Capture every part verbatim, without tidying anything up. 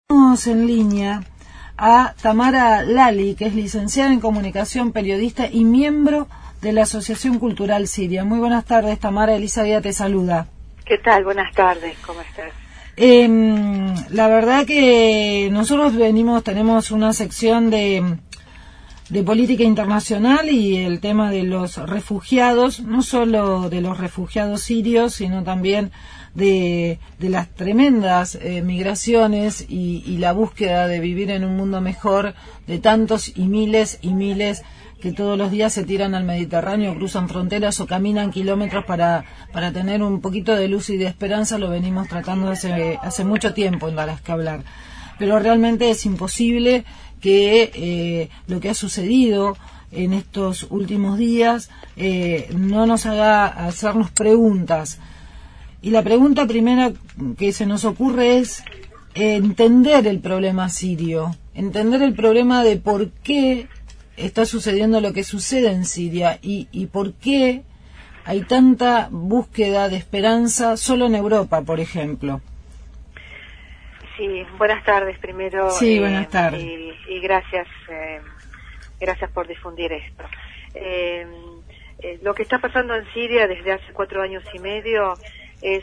Tenemos en línea a Tamara Lali, que es licenciada en Comunicación, periodista y miembro de la Asociación Cultural Siria. Muy buenas tardes, Tamara. Elisa Díaz te saluda. ¿Qué tal? Buenas tardes, ¿cómo estás? Eh, la verdad que nosotros venimos, tenemos una sección de, de política internacional y el tema de los refugiados, no solo de los refugiados sirios, sino también de, de las tremendas eh, migraciones y, y la búsqueda de vivir en un mundo mejor de tantos y miles y miles que todos los días se tiran al Mediterráneo, cruzan fronteras o caminan kilómetros para, para tener un poquito de luz y de esperanza. Lo venimos tratando hace, hace mucho tiempo en Balas que hablar. Pero realmente es imposible que eh, lo que ha sucedido en estos últimos días eh, no nos haga hacernos preguntas. Y la pregunta primera que se nos ocurre es entender el problema sirio, entender el problema de por qué está sucediendo lo que sucede en Siria y, y por qué hay tanta búsqueda de esperanza solo en Europa, por ejemplo. Sí, buenas tardes primero. Sí, eh, buenas tardes. Y, y gracias, eh, gracias por difundir esto. Eh, eh, lo que está pasando en Siria desde hace cuatro años y medio es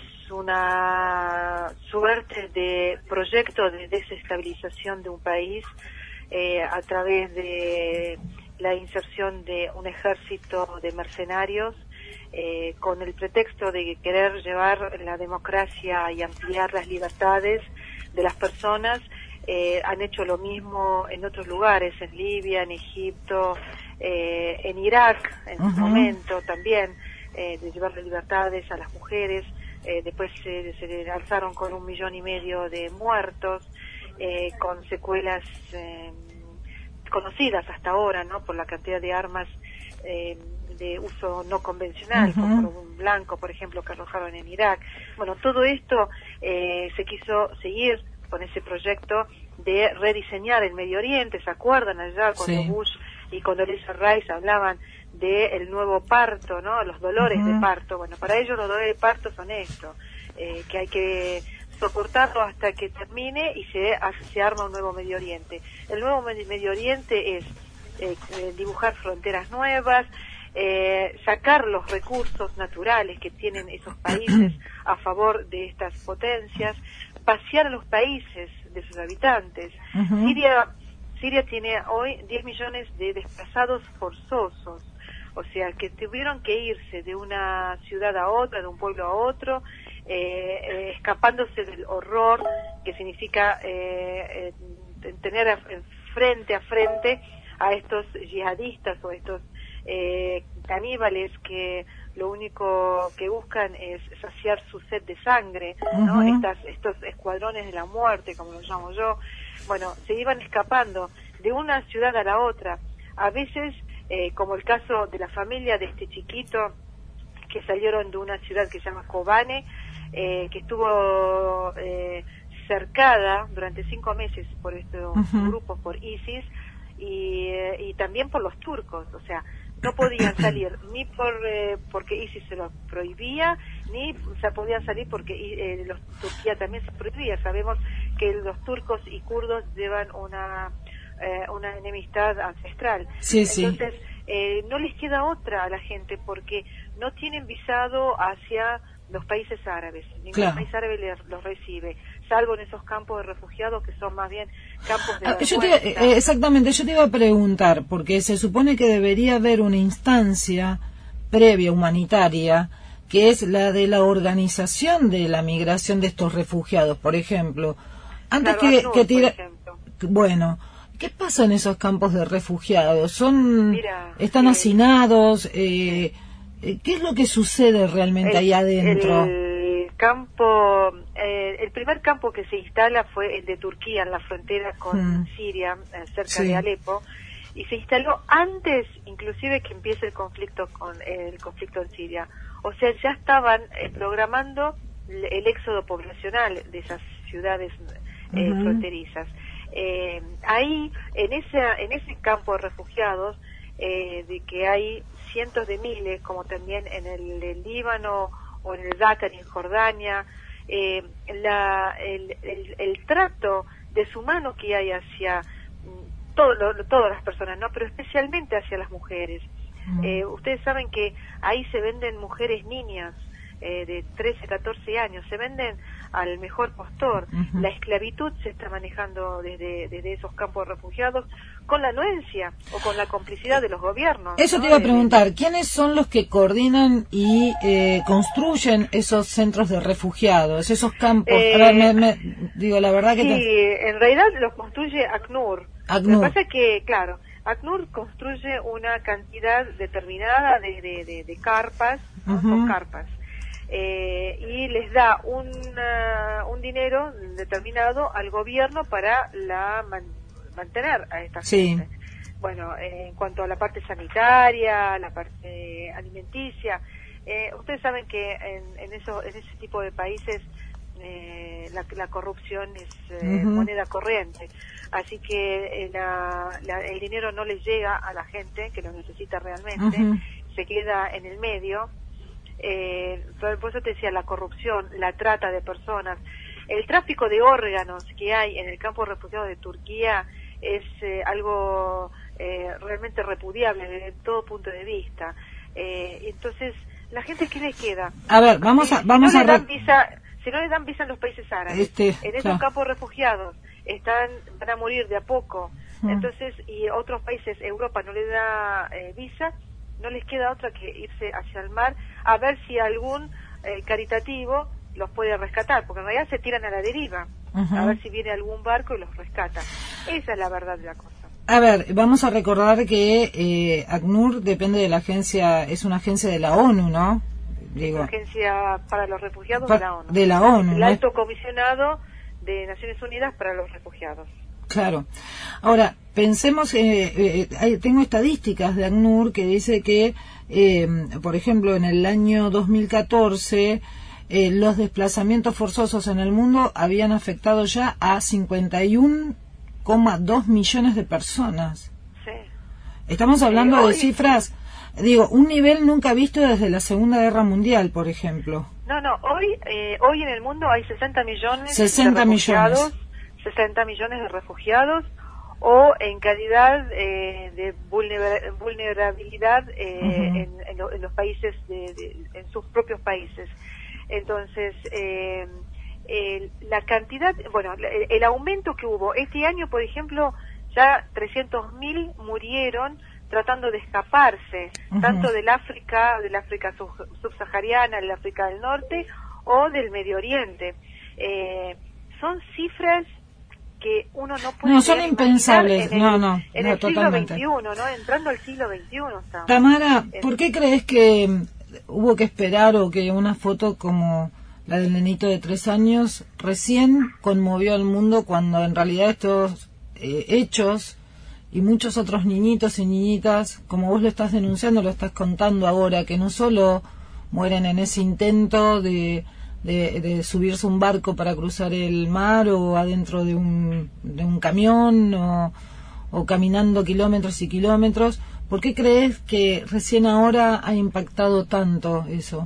una suerte de proyecto de desestabilización de un país eh, a través de la inserción de un ejército de mercenarios eh, con el pretexto de querer llevar la democracia y ampliar las libertades de las personas. Eh, han hecho lo mismo en otros lugares, en Libia, en Egipto, eh, en Irak, en uh-huh. su momento también, eh, de llevar las libertades a las mujeres. Eh, después se, se alzaron con un millón y medio de muertos, eh, con secuelas eh, conocidas hasta ahora, ¿no? Por la cantidad de armas eh, de uso no convencional, uh-huh. como un blanco, por ejemplo, que arrojaron en Irak. Bueno, todo esto eh, se quiso seguir con ese proyecto de rediseñar el Medio Oriente. ¿Se acuerdan allá cuando sí. Bush y Condoleezza Rice hablaban del nuevo parto, ¿no? Los dolores uh-huh. de parto. Bueno, para ellos los dolores de parto son esto, eh, que hay que soportarlo hasta que termine y se, se arma un nuevo Medio Oriente. El nuevo Medio Oriente es eh, dibujar fronteras nuevas, eh, sacar los recursos naturales que tienen esos países a favor de estas potencias, vaciar a los países de sus habitantes. Uh-huh. Siria, Siria tiene hoy diez millones de desplazados forzosos, o sea, que tuvieron que irse de una ciudad a otra, de un pueblo a otro, eh, eh, escapándose del horror que significa eh, eh, tener a, frente a frente a estos yihadistas o estos eh, caníbales que lo único que buscan es saciar su sed de sangre, ¿no? Uh-huh. Estas, estos escuadrones de la muerte, como los llamo yo, bueno, se iban escapando de una ciudad a la otra, a veces eh, como el caso de la familia de este chiquito que salieron de una ciudad que se llama Kobane, eh, que estuvo eh, cercada durante cinco meses por estos uh-huh. grupos, por ISIS, y, eh, y también por los turcos, o sea, no podían salir ni por eh, porque ISIS se lo prohibía, ni o sea, podían salir porque eh, los, Turquía también se prohibía. Sabemos que los turcos y kurdos llevan una eh, una enemistad ancestral. Sí, Entonces, sí. eh, no les queda otra a la gente porque no tienen visado hacia los países árabes. Ningún claro. país árabe les, los recibe, salvo en esos campos de refugiados que son más bien campos de ah, yo te, eh, exactamente, yo te iba a preguntar, porque se supone que debería haber una instancia previa humanitaria, que es la de la organización de la migración de estos refugiados, por ejemplo. Antes claro, que, Arnur, que tira... Bueno, ¿qué pasa en esos campos de refugiados? ¿Son Mira, ¿Están eh, hacinados? Eh, ¿Qué es lo que sucede realmente el, ahí adentro? El campo, eh, el primer campo que se instala fue el de Turquía, en la frontera con hmm. Siria, eh, cerca sí. de Alepo, y se instaló antes, inclusive, que empiece el conflicto con eh, el conflicto en Siria. O sea, ya estaban eh, programando el éxodo poblacional de esas ciudades eh, uh-huh. fronterizas. Eh, ahí, en ese en ese campo de refugiados, eh, de que hay cientos de miles, como también en el, el Líbano o en el Dakar y en Jordania, eh, la, el, el, el trato deshumano que hay hacia todo, lo, todas las personas, no, pero especialmente hacia las mujeres. Mm. Eh, ustedes saben que ahí se venden mujeres niñas eh, de trece, catorce años, se venden al mejor postor. Uh-huh. La esclavitud se está manejando desde, desde esos campos de refugiados con la anuencia o con la complicidad de los gobiernos. Eso ¿no? te iba a preguntar, ¿quiénes son los que coordinan y eh, construyen esos centros de refugiados, esos campos? Eh, a ver, me, me, digo, la verdad que... Sí, te... en realidad los construye ACNUR. ACNUR. Lo que pasa es que, claro, ACNUR construye una cantidad determinada de, de, de, de carpas, ¿no? Uh-huh. Son carpas. Eh, y les da un, uh, un dinero determinado al gobierno para la man, mantener a esta sí. gente. Bueno, eh, en cuanto a la parte sanitaria, la parte alimenticia, eh, ustedes saben que en, en, eso, en ese tipo de países eh, la, la corrupción es eh, uh-huh. moneda corriente, así que eh, la, la, el dinero no les llega a la gente que lo necesita realmente, uh-huh. se queda en el medio. Eh, por eso te decía, la corrupción, la trata de personas, el tráfico de órganos que hay en el campo de refugiados de Turquía es eh, algo eh, realmente repudiable desde todo punto de vista. Eh, entonces, la gente, ¿qué le queda? A ver, vamos a... Si, vamos si no a le dan visa, si no le dan visa en los países árabes, este, en esos claro. campos de refugiados están van a morir de a poco, mm. entonces, y otros países, Europa no le da eh, visa, no les queda otra que irse hacia el mar a ver si algún eh, caritativo los puede rescatar, porque en realidad se tiran a la deriva, uh-huh. a ver si viene algún barco y los rescata. Esa es la verdad de la cosa. A ver, vamos a recordar que eh, ACNUR depende de la agencia, es una agencia de la ONU, ¿no? Digo, es una agencia para los refugiados pa- de la ONU. De la ONU. El ¿no? Alto Comisionado de Naciones Unidas para los Refugiados. Claro. Ahora, pensemos, eh, eh, tengo estadísticas de ACNUR que dice que, eh, por ejemplo, en el año dos mil catorce, eh, los desplazamientos forzosos en el mundo habían afectado ya a cincuenta y uno coma dos millones de personas. Sí. Estamos hablando sí, de hoy... cifras, digo, un nivel nunca visto desde la Segunda Guerra Mundial, por ejemplo. No, no, hoy, eh, hoy en el mundo hay sesenta millones sesenta de refugiados. Millones. sesenta millones de refugiados o en calidad eh, de vulner- vulnerabilidad eh, uh-huh. en, en, lo, en los países, de, de, en sus propios países. Entonces, eh, el, la cantidad, bueno, el, el aumento que hubo este año, por ejemplo, ya trescientos mil murieron tratando de escaparse, uh-huh. tanto del África, del África sub- subsahariana, del África del Norte o del Medio Oriente. Eh, son cifras que uno no puede... No, son impensables, en el, no, no, en no, el totalmente. siglo veintiuno, ¿no? Entrando al siglo veintiuno estamos. Tamara, ¿por qué crees que hubo que esperar o que una foto como la del nenito de tres años recién conmovió al mundo cuando en realidad estos eh, hechos y muchos otros niñitos y niñitas, como vos lo estás denunciando, lo estás contando ahora, que no solo mueren en ese intento de... De, de subirse un barco para cruzar el mar o adentro de un, de un camión o, o caminando kilómetros y kilómetros. ¿Por qué crees que recién ahora ha impactado tanto eso?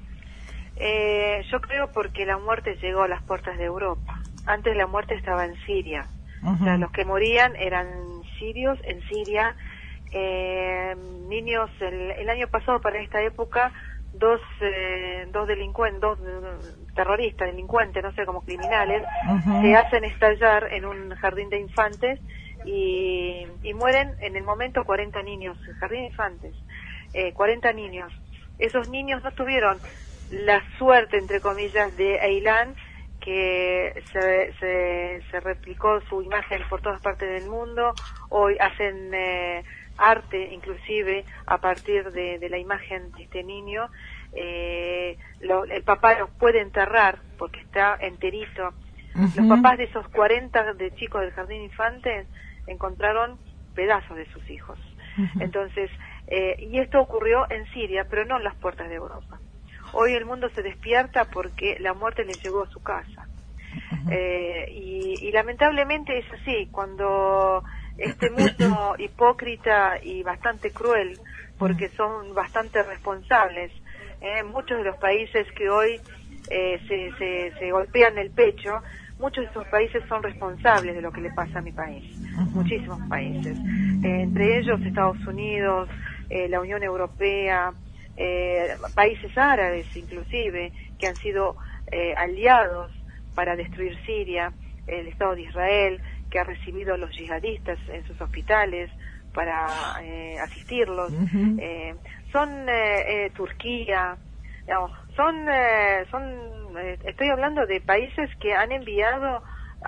Eh, yo creo porque la muerte llegó a las puertas de Europa. Antes la muerte estaba en Siria. Uh-huh. O sea, los que morían eran sirios en Siria. Eh, niños, el, el año pasado para esta época dos eh, dos delincuentes, dos terroristas, delincuentes, no sé, como criminales, uh-huh. se hacen estallar en un jardín de infantes y, y mueren en el momento cuarenta niños, jardín de infantes, eh, cuarenta niños. Esos niños no tuvieron la suerte, entre comillas, de Aylan, que se, se, se replicó su imagen por todas partes del mundo. Hoy hacen eh, arte, inclusive, a partir de, de la imagen de este niño. Eh, lo, el papá los puede enterrar porque está enterito. Uh-huh. Los papás de esos cuarenta de chicos del jardín de infantes encontraron pedazos de sus hijos. Uh-huh. Entonces, eh, y esto ocurrió en Siria, pero no en las puertas de Europa. Hoy el mundo se despierta porque la muerte le llegó a su casa. Uh-huh. Eh, y, y lamentablemente es así, cuando este mundo hipócrita y bastante cruel, porque son bastante responsables, eh, muchos de los países que hoy eh, se, se, se golpean el pecho muchos de esos países son responsables de lo que le pasa a mi país, uh-huh. muchísimos países, eh, entre ellos Estados Unidos, eh, la Unión Europea, eh, países árabes inclusive, que han sido eh, aliados para destruir Siria, el Estado de Israel, que ha recibido a los yihadistas en sus hospitales para eh, asistirlos, uh-huh. eh, son eh, eh, Turquía, digamos, son, eh, son eh, estoy hablando de países que han enviado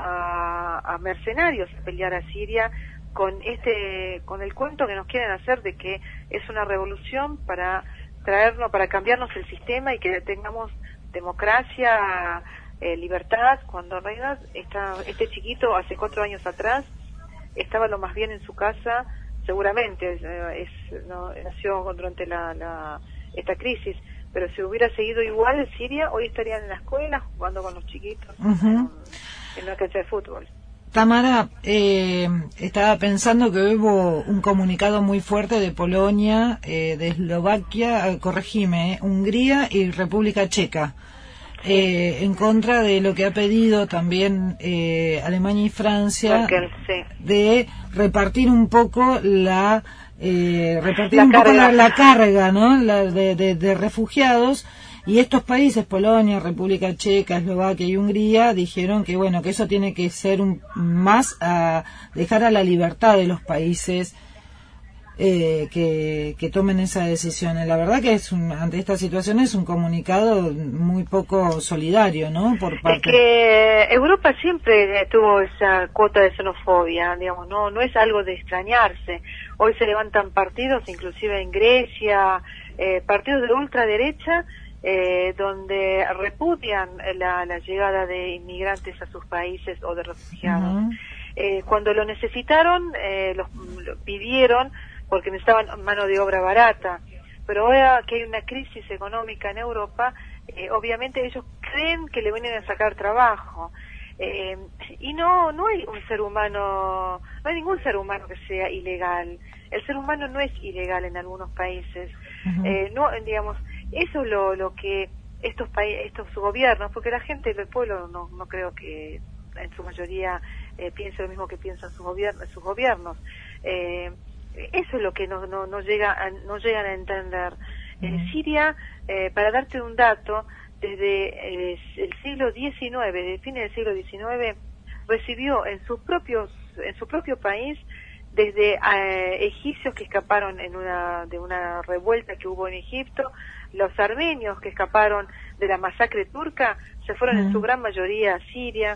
a, a mercenarios a pelear a Siria con este, con el cuento que nos quieren hacer de que es una revolución para traernos, para cambiarnos el sistema y que tengamos democracia, eh, libertad, cuando en realidad esta, este chiquito hace cuatro años atrás estaba lo más bien en su casa, seguramente, eh, es, no, nació durante la, la esta crisis, pero si hubiera seguido igual en Siria, hoy estarían en la escuela jugando con los chiquitos, uh-huh. en, en una cancha de fútbol. Tamara, eh, estaba pensando que hubo un comunicado muy fuerte de Polonia, eh, de Eslovaquia, eh, corregime, eh, Hungría y República Checa, eh, en contra de lo que ha pedido también eh, Alemania y Francia, Merkel, sí. de repartir un poco la eh, repartir la un carga. poco la, la carga, ¿no? La de, de, de refugiados. Y estos países, Polonia, República Checa, Eslovaquia y Hungría, dijeron que bueno, que eso tiene que ser un, más a dejar a la libertad de los países eh, que, que tomen esa decisión. La verdad que es un, ante esta situación es un comunicado muy poco solidario, ¿no? Por parte... Es que Europa siempre tuvo esa cuota de xenofobia, digamos, no, no es algo de extrañarse. Hoy se levantan partidos, inclusive en Grecia, eh, partidos de ultraderecha, Eh, donde repudian la, la llegada de inmigrantes a sus países o de refugiados. Uh-huh. Eh, cuando lo necesitaron, eh, los, lo pidieron porque necesitaban mano de obra barata. Pero ahora que hay una crisis económica en Europa, eh, obviamente ellos creen que le vienen a sacar trabajo. Eh, y no, no hay un ser humano, no hay ningún ser humano que sea ilegal. El ser humano no es ilegal en algunos países. Uh-huh. Eh, no, digamos, eso es lo, lo que estos países, estos gobiernos, porque la gente del pueblo no, no creo que en su mayoría eh, piense lo mismo que piensan sus gobiernos, sus gobiernos. Eh, eso es lo que no, no, no llega a, no llegan a entender. En uh-huh. Siria, eh, para darte un dato, desde eh, el siglo diecinueve, desde el fin del siglo diecinueve, recibió en sus propios, en su propio país, desde eh, egipcios que escaparon en una, de una revuelta que hubo en Egipto, los armenios que escaparon de la masacre turca, se fueron uh-huh. en su gran mayoría a Siria,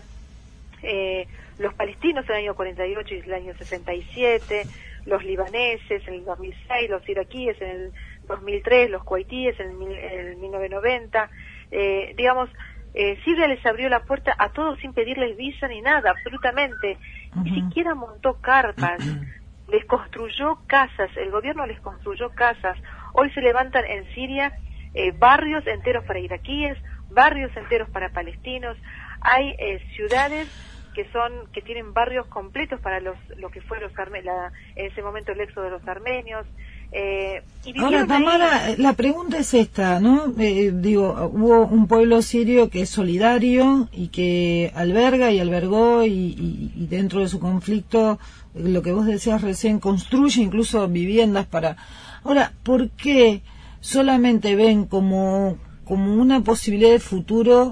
eh, los palestinos en el año cuarenta y ocho y el año sesenta y siete, los libaneses en el dos mil seis, los iraquíes en el dos mil tres, los kuwaitíes en el, en el mil novecientos noventa, eh, digamos, eh, Siria les abrió la puerta a todos sin pedirles visa ni nada, absolutamente, uh-huh. ni siquiera montó carpas, les construyó casas, el gobierno les construyó casas. Hoy se levantan en Siria eh, barrios enteros para iraquíes, barrios enteros para palestinos, hay eh, ciudades que son que tienen barrios completos para los lo que fue los arme la, en ese momento el éxodo de los armenios. Eh, y Ahora, Tamara, ahí... la pregunta es esta, ¿no? Eh, digo, hubo un pueblo sirio que es solidario y que alberga y albergó y, y, y dentro de su conflicto, lo que vos decías recién, construye incluso viviendas para... Ahora, ¿por qué solamente ven como, como una posibilidad de futuro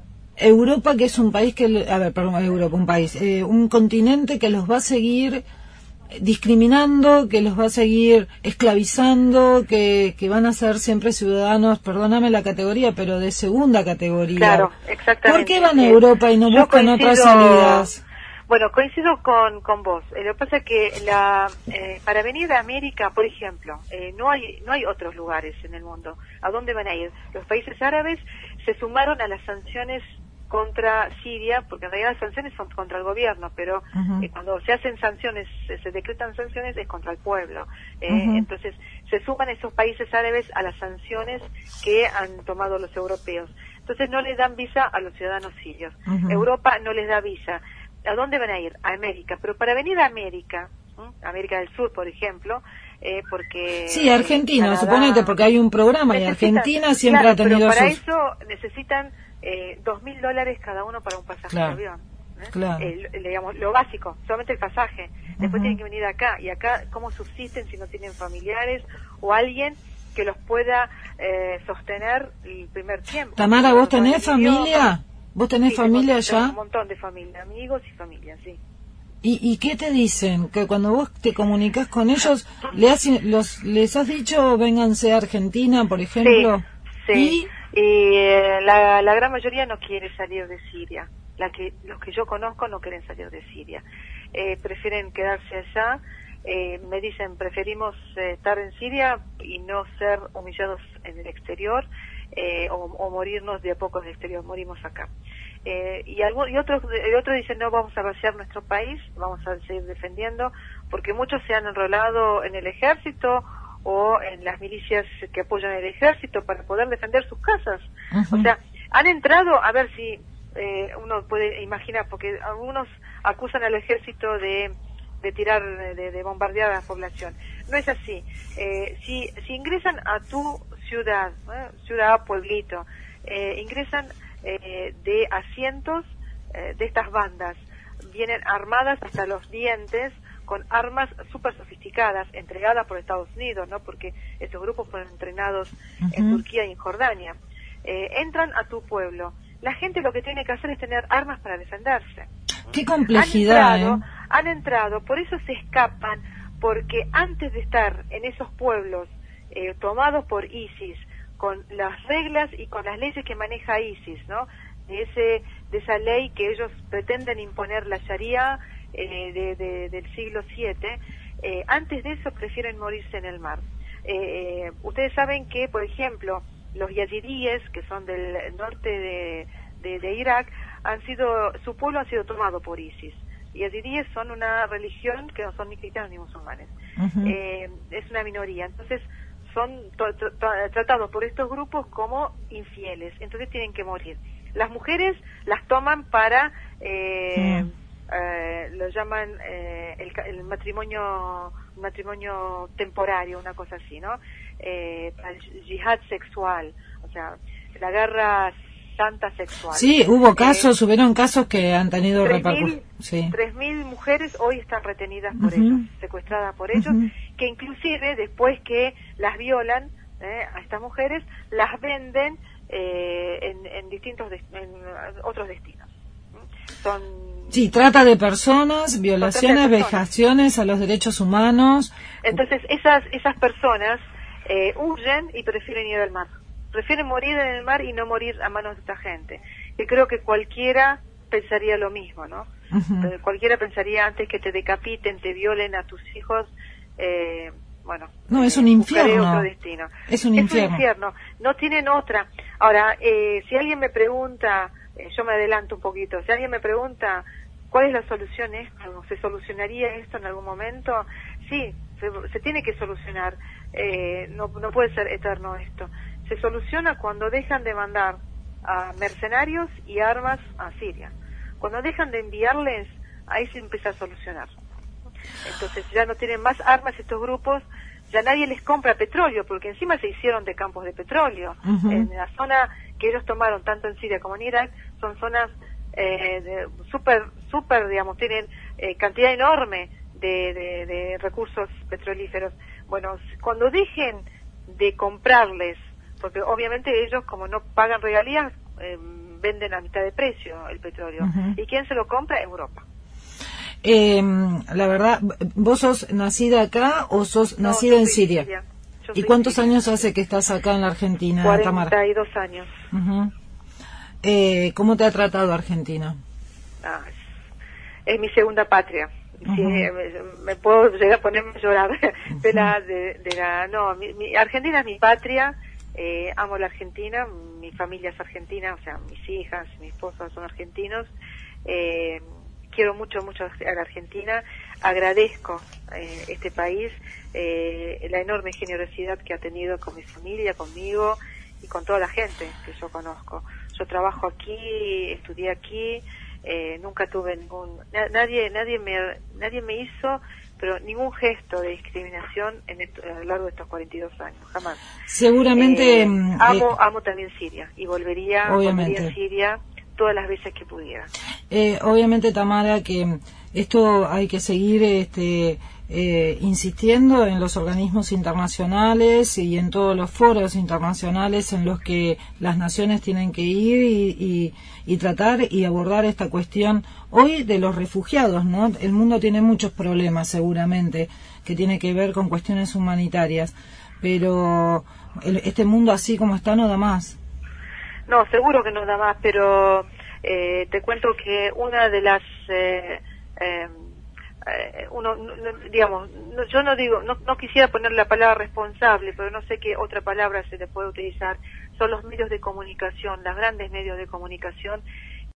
Europa, que es un país que... A ver, perdón, Europa, un país, eh, un continente que los va a seguir discriminando, que los va a seguir esclavizando, que, que van a ser siempre ciudadanos, perdóname la categoría, pero de segunda categoría? Claro, exactamente. ¿Por qué van a Europa y no Yo buscan coincido, otras salidas? Bueno, coincido con, con vos. Eh, lo que pasa es que la, eh, para venir a América, por ejemplo, eh, no hay no hay otros lugares en el mundo. ¿A dónde van a ir? Los países árabes se sumaron a las sanciones contra Siria, porque en realidad las sanciones son contra el gobierno, pero uh-huh. eh, cuando se hacen sanciones, se, se decretan sanciones, es contra el pueblo. Eh, uh-huh. Entonces, se suman esos países árabes a las sanciones que han tomado los europeos. Entonces, no les dan visa a los ciudadanos sirios. Uh-huh. Europa no les da visa. ¿A dónde van a ir? A América. Pero para venir a América, ¿eh? América del Sur, por ejemplo, eh, porque... Sí, Argentina, Canadá, suponete, porque hay un programa y Argentina siempre claro, ha tenido pero para sus... eso necesitan... Eh, dos mil dólares cada uno para un pasaje claro. de avión. ¿eh? Claro. Eh, digamos, lo básico, solamente el pasaje. Después uh-huh. tienen que venir acá, y acá, ¿cómo subsisten si no tienen familiares o alguien que los pueda eh, sostener el primer tiempo? Tamara, ¿vos tenés familia? ¿Vos tenés sí, familia tengo, ya? Tengo un montón de familia, amigos y familia, sí. ¿Y, ¿Y qué te dicen? Que cuando vos te comunicas con ellos, ¿le has, los, ¿les has dicho vénganse a Argentina, por ejemplo? Sí, sí. ¿Y? Y eh, la, la gran mayoría no quiere salir de Siria. La que, los que yo conozco no quieren salir de Siria. Eh, prefieren quedarse allá. Eh, me dicen, preferimos eh, estar en Siria y no ser humillados en el exterior eh, o, o morirnos de a poco en el exterior, morimos acá. Eh, y, algo, y otros y otros dicen, no, vamos a vaciar nuestro país, vamos a seguir defendiendo, porque muchos se han enrolado en el ejército o en las milicias que apoyan el ejército para poder defender sus casas. Uh-huh. O sea, han entrado, a ver si eh, uno puede imaginar, porque algunos acusan al ejército de de tirar, de, de bombardear a la población. No es así. Eh, si, si ingresan a tu ciudad, ¿eh? ciudad, pueblito, eh, ingresan eh, de asientos eh, de estas bandas, vienen armadas hasta los dientes, con armas súper sofisticadas, entregadas por Estados Unidos, ¿no? Porque estos grupos fueron entrenados uh-huh. en Turquía y en Jordania. Eh, entran a tu pueblo. La gente lo que tiene que hacer es tener armas para defenderse. Qué complejidad, han entrado, ¿eh? han entrado, por eso se escapan, porque antes de estar en esos pueblos eh, tomados por ISIS, con las reglas y con las leyes que maneja ISIS, ¿no? De ese, de esa ley que ellos pretenden imponer, la Sharia eh, de, de, del siglo siete, eh, antes de eso prefieren morirse en el mar. Eh, ustedes saben que, por ejemplo, los yazidíes, que son del norte de, de, de Irak, han sido, su pueblo ha sido tomado por ISIS. Y yazidíes son una religión que no son ni cristianos ni musulmanes. Uh-huh. Eh, es una minoría. Entonces, son to, to, to, tratados por estos grupos como infieles. Entonces tienen que morir. Las mujeres las toman para, eh, uh-huh. eh, lo llaman eh, el, el matrimonio, matrimonio temporario, una cosa así, ¿no? Eh, para el yihad sexual, o sea, la guerra santa sexual. Sí, hubo casos, eh, hubieron casos que han tenido repercusiones. Sí. Tres mil mujeres hoy están retenidas por uh-huh. ellos, secuestradas por ellos, uh-huh. que inclusive después que las violan, eh, a estas mujeres, las venden eh, en, en distintos, de, en otros destinos. Son Sí, trata de personas, violaciones, de personas. Vejaciones a los derechos humanos. Entonces, esas esas personas eh, huyen y prefieren ir al mar. Prefieren morir en el mar y no morir a manos de esta gente. Y creo que cualquiera pensaría lo mismo, ¿no? Uh-huh. Cualquiera pensaría antes que te decapiten, te violen a tus hijos, eh, bueno. No, es un eh, infierno. Otro destino. Es un es infierno. un infierno. No tienen otra. Ahora, eh, si alguien me pregunta, eh, yo me adelanto un poquito, si alguien me pregunta cuál es la solución a esto, ¿se solucionaría esto en algún momento? Sí, se, se tiene que solucionar. Eh, no, no puede ser eterno esto. Se soluciona cuando dejan de mandar a mercenarios y armas a Siria. Cuando dejan de enviarles, ahí se empieza a solucionar. Entonces ya no tienen más armas estos grupos, ya nadie les compra petróleo, porque encima se hicieron de campos de petróleo. Uh-huh. En la zona que ellos tomaron, tanto en Siria como en Irak, son zonas eh, súper, súper, digamos, tienen eh, cantidad enorme de, de, de recursos petrolíferos. Bueno, cuando dejen de comprarles, porque obviamente ellos, como no pagan regalías, eh, venden a mitad de precio el petróleo. Uh-huh. ¿Y quién se lo compra? Europa. Eh, la verdad, ¿vos sos nacida acá o sos no, nacida en Siria? Siria. ¿Y cuántos Siria. años hace que estás acá en la Argentina, Tamara? cuarenta y dos años. Uh-huh. Eh, ¿Cómo te ha tratado Argentina? Ah, es, es mi segunda patria. Uh-huh. Sí, me, me puedo llegar a ponerme a llorar uh-huh. de la, de, de la, no, mi, mi, Argentina es mi patria. Eh, amo la Argentina, mi familia es argentina, o sea, mis hijas, mi esposo son argentinos. Eh, quiero mucho, mucho a la Argentina. Agradezco eh, este país, eh, la enorme generosidad que ha tenido con mi familia, conmigo y con toda la gente que yo conozco. Yo trabajo aquí, estudié aquí, eh, nunca tuve ningún, na, nadie, nadie me, nadie me hizo, pero ningún gesto de discriminación en esto, a lo largo de estos cuarenta y dos años, jamás. Seguramente. Eh, amo, eh, amo también Siria y volvería, volvería a Siria todas las veces que pudiera. Eh, obviamente, Tamara, que esto hay que seguir este, eh, insistiendo en los organismos internacionales y en todos los foros internacionales en los que las naciones tienen que ir y, y, y tratar y abordar esta cuestión hoy de los refugiados, ¿no? El mundo tiene muchos problemas, seguramente, que tiene que ver con cuestiones humanitarias, pero el, este mundo así como está no da más. No, seguro que no da más, pero eh, te cuento que una de las eh, eh, uno no, digamos no, yo no digo no, no quisiera poner la palabra responsable, pero no sé qué otra palabra se le puede utilizar. Son los medios de comunicación, los grandes medios de comunicación